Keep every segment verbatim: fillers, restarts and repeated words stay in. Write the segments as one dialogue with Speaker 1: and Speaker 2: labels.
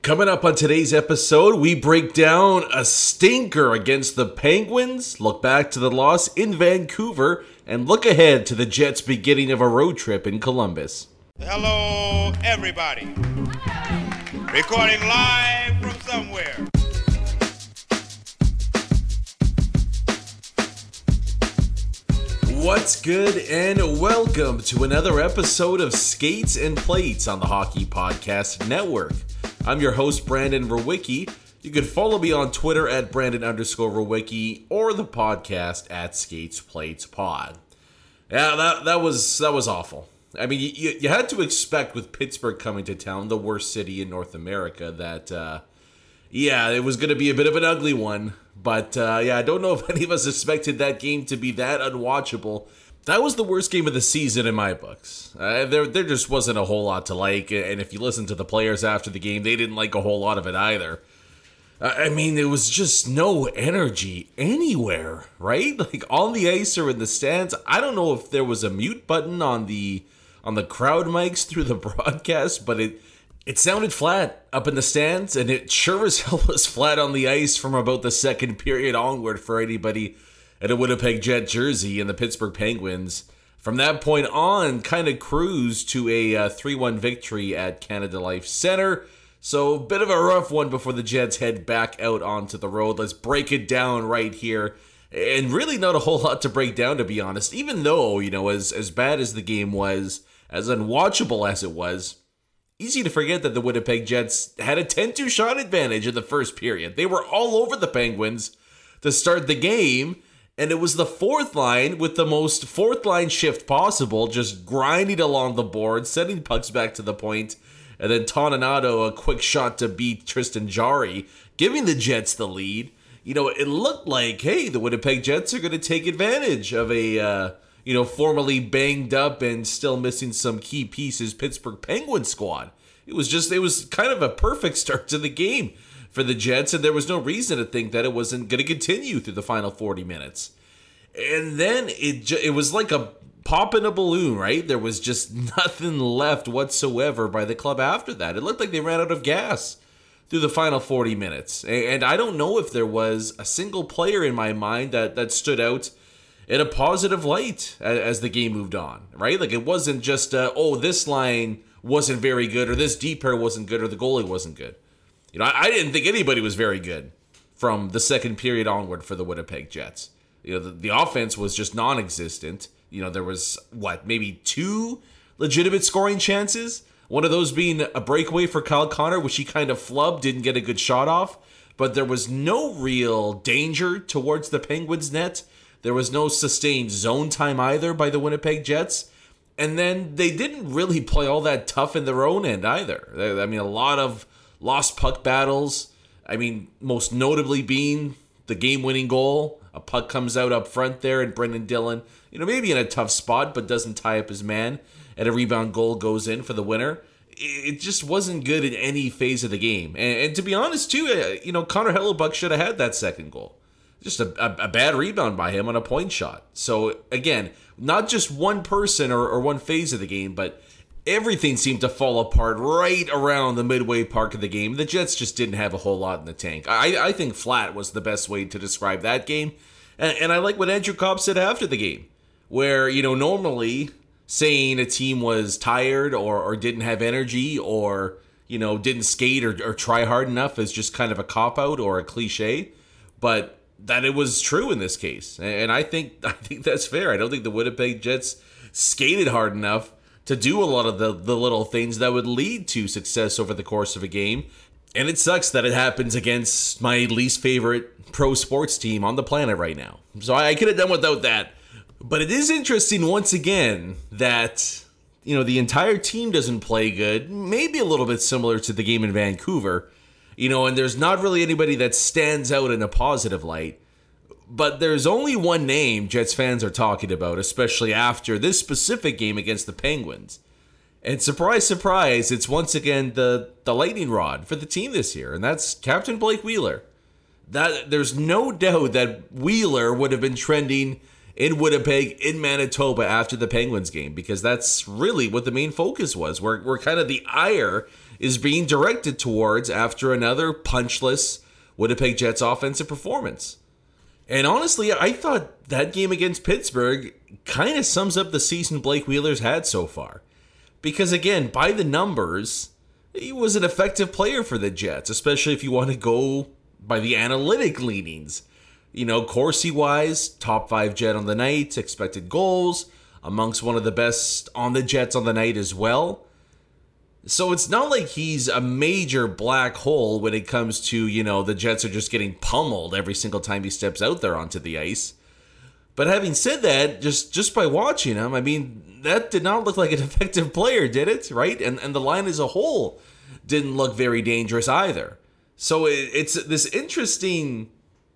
Speaker 1: Coming up on today's episode, we break down a stinker against the Penguins, look back to the loss in Vancouver, and look ahead to the Jets' beginning of a road trip in Columbus.
Speaker 2: Hello, everybody. Recording live from somewhere.
Speaker 1: What's good, and welcome to another episode of Skates and Plates on the Hockey Podcast Network. I'm your host, Brandon Rowicki. You can follow me on Twitter at Brandon underscore Rowicki or the podcast at Skates Plates Pod. Yeah, that that was that was awful. I mean, you, you had to expect with Pittsburgh coming to town, the worst city in North America, that, uh, yeah, it was going to be a bit of an ugly one. But, uh, yeah, I don't know if any of us expected that game to be that unwatchable. That was the worst game of the season in my books. Uh, there there just wasn't a whole lot to like, and if you listen to the players after the game, they didn't like a whole lot of it either. Uh, I mean, there was just no energy anywhere, right? Like, on the ice or in the stands. I don't know if there was a mute button on the on the crowd mics through the broadcast, but it it sounded flat up in the stands, and it sure as hell was flat on the ice from about the second period onward for anybody at a Winnipeg Jet jersey, and the Pittsburgh Penguins, from that point on, kind of cruised to a uh, three one victory at Canada Life Center. So, a bit of a rough one before the Jets head back out onto the road. Let's break it down right here. And really not a whole lot to break down, to be honest. Even though, you know, as, as bad as the game was, as unwatchable as it was, easy to forget that the Winnipeg Jets had a ten two shot advantage in the first period. They were all over the Penguins to start the game. And it was the fourth line with the most fourth line shift possible, just grinding along the board, sending pucks back to the point, and then Toninato, a quick shot to beat Tristan Jarry, giving the Jets the lead. You know, it looked like, hey, the Winnipeg Jets are going to take advantage of a, uh, you know, formerly banged up and still missing some key pieces Pittsburgh Penguins squad. It was just, it was kind of a perfect start to the game for the Jets, and there was no reason to think that it wasn't going to continue through the final forty minutes. And then it ju- it was like a pop in a balloon, right? There was just nothing left whatsoever by the club after that. It looked like they ran out of gas through the final forty minutes. And I don't know if there was a single player in my mind that, that stood out in a positive light as the game moved on, right? Like, it wasn't just, uh, oh, this line wasn't very good, or this deep pair wasn't good, or the goalie wasn't good. You know, I didn't think anybody was very good from the second period onward for the Winnipeg Jets. You know, the, the offense was just non-existent. You know, there was, what, maybe two legitimate scoring chances? One of those being a breakaway for Kyle Connor, which he kind of flubbed, didn't get a good shot off. But there was no real danger towards the Penguins' net. There was no sustained zone time either by the Winnipeg Jets. And then they didn't really play all that tough in their own end either. I mean, a lot of lost puck battles. I mean, most notably being the game-winning goal. A puck comes out up front there, and Brendan Dillon, you know, maybe in a tough spot, but doesn't tie up his man, and a rebound goal goes in for the winner. It just wasn't good in any phase of the game. And, and to be honest, too, you know, Connor Hellebuck should have had that second goal. Just a, a, a bad rebound by him on a point shot. So, again, not just one person or, or one phase of the game, but everything seemed to fall apart right around the midway part of the game. The Jets just didn't have a whole lot in the tank. I, I think flat was the best way to describe that game. And, and I like what Andrew Copp said after the game, where, you know, normally saying a team was tired or, or didn't have energy or, you know, didn't skate or, or try hard enough is just kind of a cop-out or a cliche. But that it was true in this case. And I think I think that's fair. I don't think the Winnipeg Jets skated hard enough to do a lot of the, the little things that would lead to success over the course of a game. And it sucks that it happens against my least favorite pro sports team on the planet right now. So I, I could have done without that. But it is interesting once again that, you know, the entire team doesn't play good. Maybe a little bit similar to the game in Vancouver. You know, and there's not really anybody that stands out in a positive light. But there's only one name Jets fans are talking about, especially after this specific game against the Penguins. And surprise, surprise, it's once again the, the lightning rod for the team this year, and that's Captain Blake Wheeler. That there's no doubt that Wheeler would have been trending in Winnipeg, in Manitoba after the Penguins game, because that's really what the main focus was. We're, we're kind of the ire is being directed towards after another punchless Winnipeg Jets offensive performance. And honestly, I thought that game against Pittsburgh kind of sums up the season Blake Wheeler's had so far. Because again, by the numbers, he was an effective player for the Jets, especially if you want to go by the analytic leanings. You know, Corsi-wise, top five Jet on the night, expected goals, amongst one of the best on the Jets on the night as well. So it's not like he's a major black hole when it comes to, you know, the Jets are just getting pummeled every single time he steps out there onto the ice. But having said that, just, just by watching him, I mean, that did not look like an effective player, did it? Right? And and the line as a whole didn't look very dangerous either. So it, it's this interesting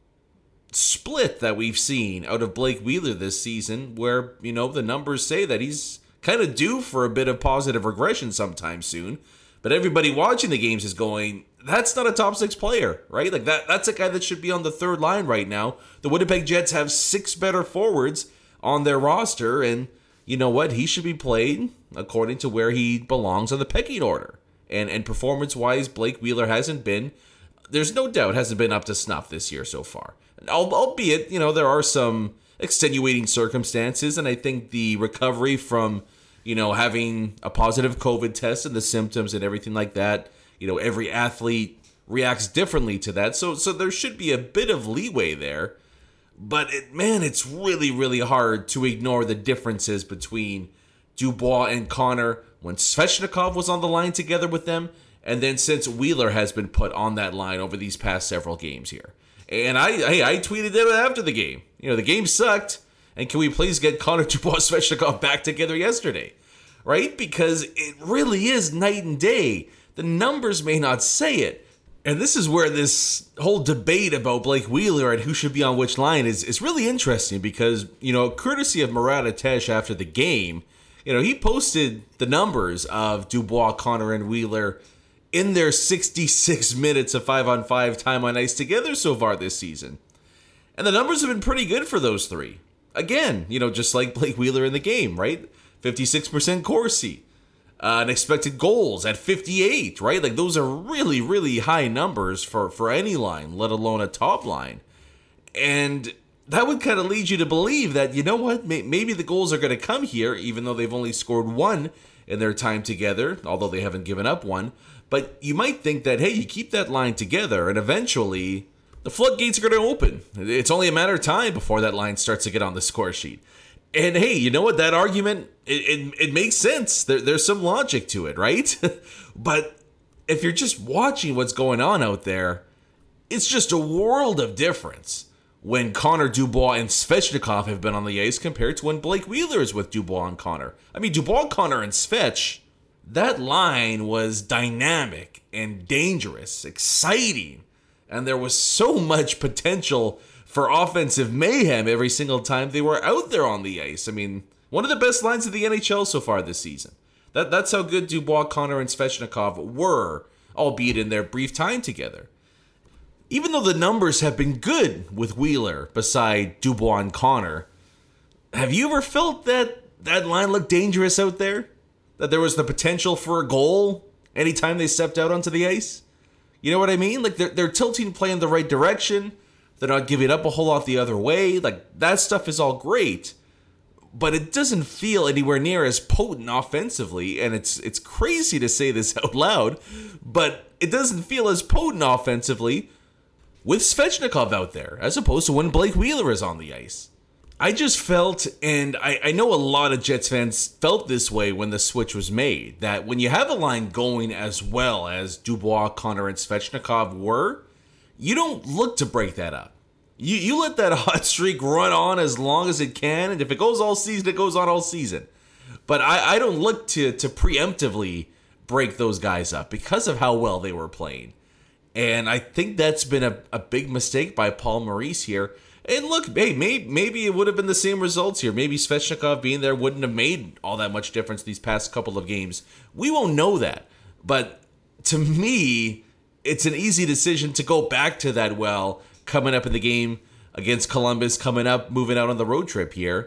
Speaker 1: split that we've seen out of Blake Wheeler this season where, you know, the numbers say that he's kind of due for a bit of positive regression sometime soon. But everybody watching the games is going, that's not a top six player, right? Like that that's a guy that should be on the third line right now. The Winnipeg Jets have six better forwards on their roster, and you know what? He should be played according to where he belongs on the pecking order. And and performance-wise, Blake Wheeler hasn't been, there's no doubt, hasn't been up to snuff this year so far. Albeit, you know, there are some extenuating circumstances, and I think the recovery from, you know, having a positive COVID test and the symptoms and everything like that, you know, every athlete reacts differently to that. So so there should be a bit of leeway there. But, it, man, it's really, really hard to ignore the differences between Dubois and Connor when Svechnikov was on the line together with them, and then since Wheeler has been put on that line over these past several games here. And I, hey, I tweeted it after the game. You know, the game sucked, and can we please get Connor Dubois Svechnikov back together yesterday? Right? Because it really is night and day. The numbers may not say it. And this is where this whole debate about Blake Wheeler and who should be on which line is, is really interesting because, you know, courtesy of Murat Atesh after the game, you know, he posted the numbers of Dubois, Connor, and Wheeler in their sixty-six minutes of five-on-five time on ice together so far this season. And the numbers have been pretty good for those three. Again, you know, just like Blake Wheeler in the game, right? fifty-six percent Corsi. Uh, and expected goals at fifty-eight, right? Like, those are really, really high numbers for, for any line, let alone a top line. And that would kind of lead you to believe that, you know what, May- maybe the goals are going to come here, even though they've only scored one in their time together, although they haven't given up one. But you might think that, hey, you keep that line together, and eventually the floodgates are going to open. It's only a matter of time before that line starts to get on the score sheet. And hey, you know what? That argument, it it, it makes sense. There, there's some logic to it, right? But if you're just watching what's going on out there, it's just a world of difference when Connor Dubois and Svechnikov have been on the ice compared to when Blake Wheeler is with Dubois and Connor. I mean, Dubois, Connor, and Svech, that line was dynamic and dangerous, exciting, and there was so much potential for offensive mayhem every single time they were out there on the ice. I mean, one of the best lines of the N H L so far this season. That That's how good Dubois, Connor, and Svechnikov were, albeit in their brief time together. Even though the numbers have been good with Wheeler beside Dubois and Connor, have you ever felt that that line looked dangerous out there? That there was the potential for a goal anytime they stepped out onto the ice? You know what I mean? Like, they're, they're tilting play in the right direction. They're not giving up a whole lot the other way. Like, that stuff is all great. But it doesn't feel anywhere near as potent offensively. And it's it's crazy to say this out loud. But it doesn't feel as potent offensively with Svechnikov out there, as opposed to when Blake Wheeler is on the ice. I just felt, and I, I know a lot of Jets fans felt this way when the switch was made, that when you have a line going as well as Dubois, Connor, and Svechnikov were, you don't look to break that up. You you let that hot streak run on as long as it can, and if it goes all season, it goes on all season. But I, I don't look to, to preemptively break those guys up because of how well they were playing. And I think that's been a, a big mistake by Paul Maurice here. And look, hey, maybe, maybe it would have been the same results here. Maybe Svechnikov being there wouldn't have made all that much difference these past couple of games. We won't know that. But to me, it's an easy decision to go back to that well coming up in the game against Columbus, coming up, moving out on the road trip here.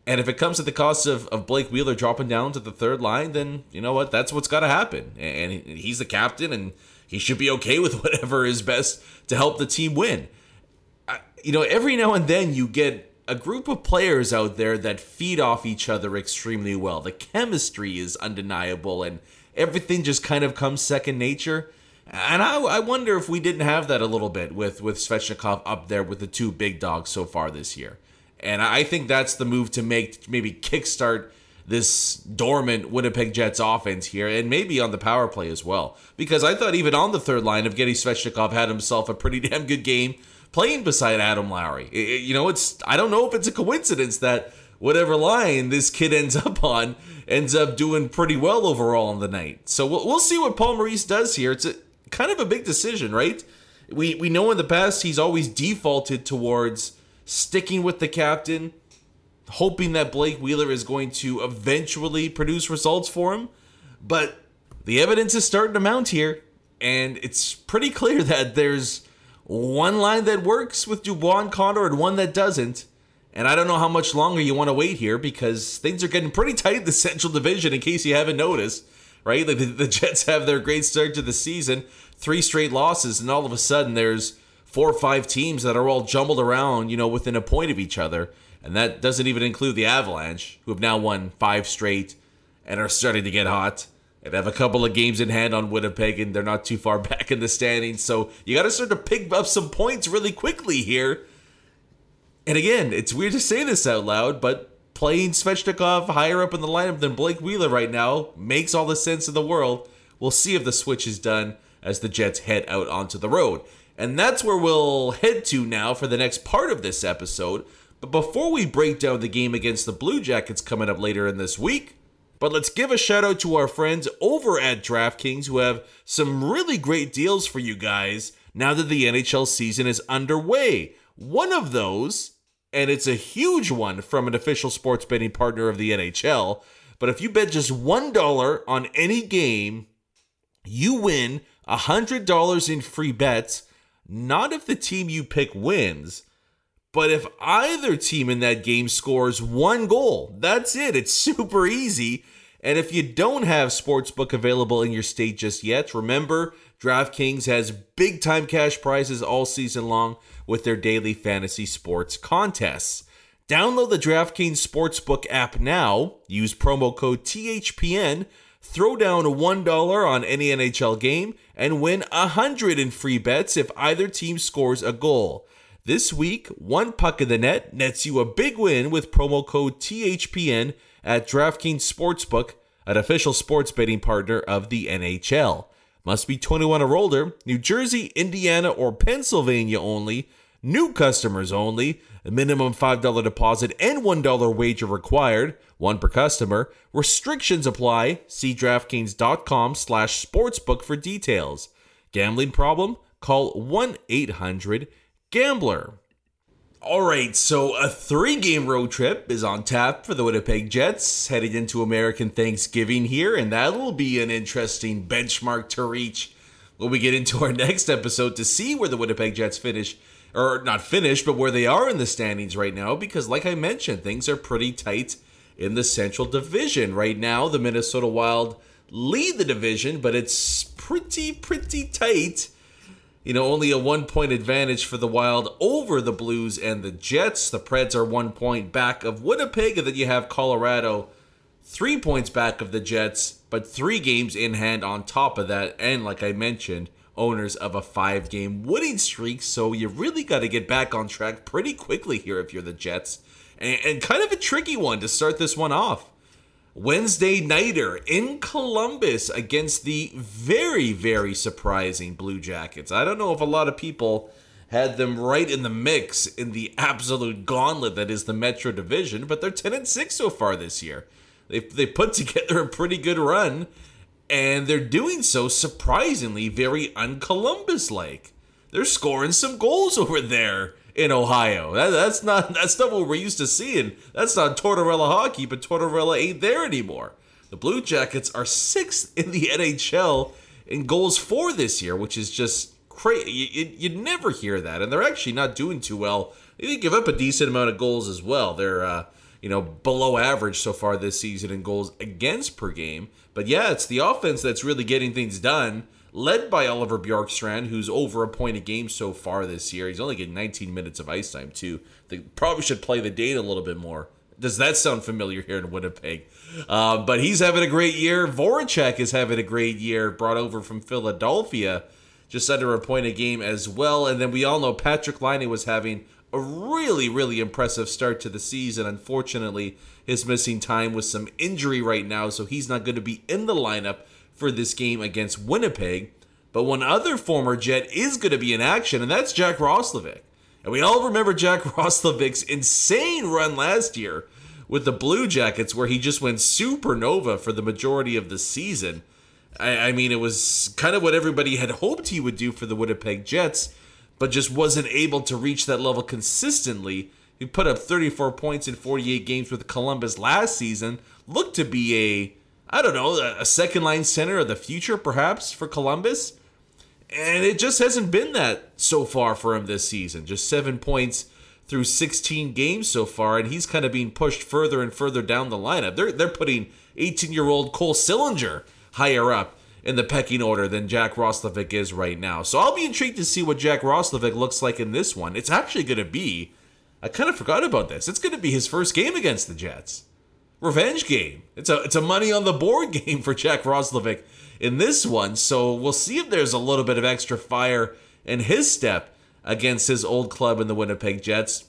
Speaker 1: And if it comes at the cost of, of Blake Wheeler dropping down to the third line, then you know what? That's what's got to happen. And he's the captain, and he should be okay with whatever is best to help the team win. You know, every now and then you get a group of players out there that feed off each other extremely well. The chemistry is undeniable, and everything just kind of comes second nature. And I, I wonder if we didn't have that a little bit with, with Svechnikov up there with the two big dogs so far this year. And I think that's the move to make, to maybe kickstart this dormant Winnipeg Jets offense here, and maybe on the power play as well. Because I thought even on the third line, Evgeny Svechnikov had himself a pretty damn good game playing beside Adam Lowry. It, you know, it's I don't know if it's a coincidence that whatever line this kid ends up on ends up doing pretty well overall on the night. So we'll, we'll see what Paul Maurice does here. It's a, kind of a big decision, right? We we know in the past he's always defaulted towards sticking with the captain, hoping that Blake Wheeler is going to eventually produce results for him. But the evidence is starting to mount here, and it's pretty clear that there's one line that works with Dubois and Connor and one that doesn't. And I don't know how much longer you want to wait here, because things are getting pretty tight in the Central Division, in case you haven't noticed, right? Like the, the Jets have their great start to the season, three straight losses, and all of a sudden there's four or five teams that are all jumbled around, you know, within a point of each other. And that doesn't even include the Avalanche, who have now won five straight and are starting to get hot and have a couple of games in hand on Winnipeg, and they're not too far back in the standings. So you got to start to pick up some points really quickly here. And again, it's weird to say this out loud, but playing Svechnikov higher up in the lineup than Blake Wheeler right now makes all the sense in the world. We'll see if the switch is done as the Jets head out onto the road. And that's where we'll head to now for the next part of this episode. But before we break down the game against the Blue Jackets coming up later in this week, but let's give a shout out to our friends over at DraftKings, who have some really great deals for you guys now that the N H L season is underway. One of those, and it's a huge one from an official sports betting partner of the N H L, but if you bet just one dollar on any game, you win one hundred dollars in free bets. Not if the team you pick wins, but if either team in that game scores one goal. That's it. It's super easy. And if you don't have Sportsbook available in your state just yet, remember, DraftKings has big-time cash prizes all season long with their daily fantasy sports contests. Download the DraftKings Sportsbook app now. Use promo code T H P N. Throw down one dollar on any N H L game and win one hundred in free bets if either team scores a goal. This week, one puck in the net nets you a big win with promo code T H P N at DraftKings Sportsbook, an official sports betting partner of the N H L. Must be twenty-one or older, New Jersey, Indiana, or Pennsylvania only, new customers only, a minimum five dollars deposit and one dollar wager required, one per customer. Restrictions apply. See DraftKings.com slash sportsbook for details. Gambling problem? Call one eight hundred gambler. All right, so a three-game road trip is on tap for the Winnipeg Jets heading into American Thanksgiving here, and that'll be an interesting benchmark to reach when we get into our next episode to see where the Winnipeg Jets finish, or not finish, but where they are in the standings right now, because like I mentioned, things are pretty tight in the Central Division. Right now, the Minnesota Wild lead the division, but it's pretty, pretty tight. You know, only a one-point advantage for the Wild over the Blues and the Jets. The Preds are one point back of Winnipeg, and then you have Colorado three points back of the Jets, but three games in hand on top of that. And like I mentioned, owners of a five-game winning streak, so you really got to get back on track pretty quickly here if you're the Jets. And, and kind of a tricky one to start this one off. Wednesday nighter in Columbus against the very, very surprising Blue Jackets. I don't know if a lot of people had them right in the mix in the absolute gauntlet that is the Metro Division, but they're ten and six so far this year. They've, they put together a pretty good run, and they're doing so surprisingly very un-Columbus-like. They're scoring some goals over there in Ohio. That, that's not that's not what we're used to seeing. That's not Tortorella hockey, but Tortorella ain't there anymore. The Blue Jackets are sixth in the N H L in goals for this year, which is just crazy. You, you, you'd never hear that, and they're actually not doing too well. They give up a decent amount of goals as well. They're uh, you know, below average so far this season in goals against per game. But yeah, it's the offense that's really getting things done, led by Oliver Bjorkstrand, who's over a point a game so far this year. He's only getting nineteen minutes of ice time, too. They probably should play the data a little bit more. Does that sound familiar here in Winnipeg? Uh, but he's having a great year. Voracek is having a great year, brought over from Philadelphia, just under a point a game as well. And then we all know Patrick Laine was having a really, really impressive start to the season. Unfortunately, his missing time with some injury right now, so he's not going to be in the lineup for this game against Winnipeg. But one other former Jet is going to be in action, and that's Jack Roslovic. And we all remember Jack Roslovic's insane run last year with the Blue Jackets, where he just went supernova for the majority of the season. I, I mean, it was kind of what everybody had hoped he would do for the Winnipeg Jets, but just wasn't able to reach that level consistently. He put up thirty-four points in forty-eight games with Columbus last season. Looked to be a, I don't know, a second-line center of the future, perhaps, for Columbus. And it just hasn't been that so far for him this season. Just seven points through sixteen games so far, and he's kind of being pushed further and further down the lineup. They're, they're putting eighteen-year-old Cole Sillinger higher up in the pecking order than Jack Roslovic is right now. So I'll be intrigued to see what Jack Roslovic looks like in this one. It's actually going to be, I kind of forgot about this, it's going to be his first game against the Jets. Revenge game. It's a it's a money on the board game for Jack Roslovic in this one. So we'll see if there's a little bit of extra fire in his step against his old club in the Winnipeg Jets.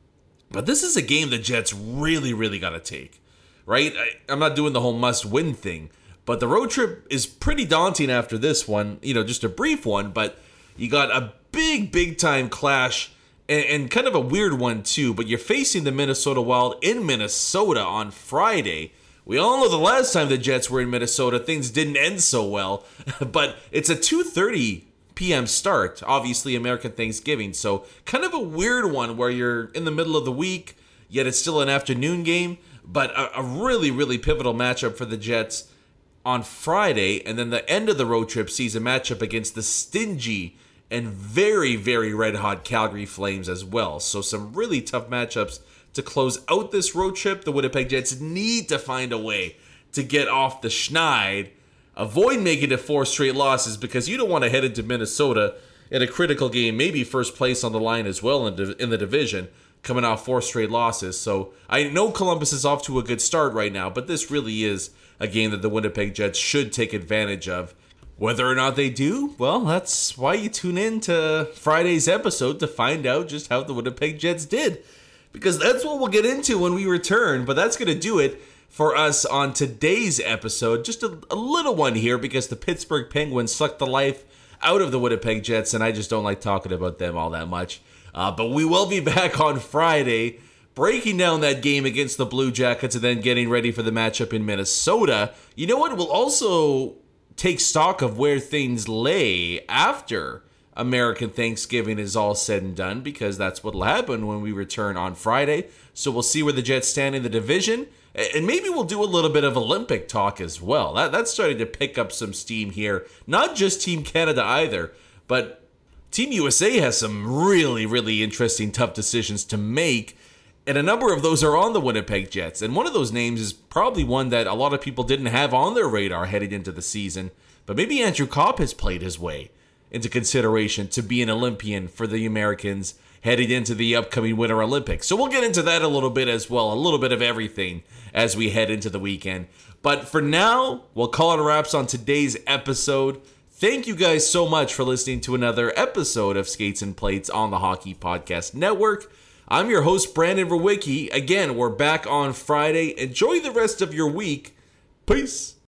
Speaker 1: But this is a game the Jets really, really got to take, right? I, I'm not doing the whole must-win thing, but the road trip is pretty daunting after this one. You know, just a brief one, but you got a big, big-time clash, and, and kind of a weird one, too. But you're facing the Minnesota Wild in Minnesota on Friday. We all know the last time the Jets were in Minnesota, things didn't end so well. But it's a two thirty p.m. start, obviously American Thanksgiving. So kind of a weird one where you're in the middle of the week, yet it's still an afternoon game. But a, a really, really pivotal matchup for the Jets on Friday, and then the end of the road trip sees a matchup against the stingy and very, very red-hot Calgary Flames as well. So some really tough matchups to close out this road trip. The Winnipeg Jets need to find a way to get off the schneid, avoid making it four straight losses, because you don't want to head into Minnesota in a critical game, maybe first place on the line as well in, div- in the division, coming off four straight losses. So I know Columbus is off to a good start right now, but this really is a game that the Winnipeg Jets should take advantage of. Whether or not they do, well, that's why you tune in to Friday's episode to find out just how the Winnipeg Jets did. Because that's what we'll get into when we return, but that's going to do it for us on today's episode. Just a, a little one here, because the Pittsburgh Penguins sucked the life out of the Winnipeg Jets, and I just don't like talking about them all that much. Uh, but we will be back on Friday, breaking down that game against the Blue Jackets and then getting ready for the matchup in Minnesota. You know what? We'll also take stock of where things lay after American Thanksgiving is all said and done, because that's what will happen when we return on Friday. So we'll see where the Jets stand in the division, and maybe we'll do a little bit of Olympic talk as well. That, that's starting to pick up some steam here. Not just Team Canada either, but Team U S A has some really, really interesting, tough decisions to make, and a number of those are on the Winnipeg Jets. And one of those names is probably one that a lot of people didn't have on their radar heading into the season, but maybe Andrew Copp has played his way into consideration to be an Olympian for the Americans heading into the upcoming Winter Olympics. So we'll get into that a little bit as well, a little bit of everything as we head into the weekend. But for now, we'll call it wraps on today's episode. Thank you guys so much for listening to another episode of Skates and Plates on the Hockey Podcast Network. I'm your host, Brandon Rowicki. Again, we're back on Friday. Enjoy the rest of your week. Peace.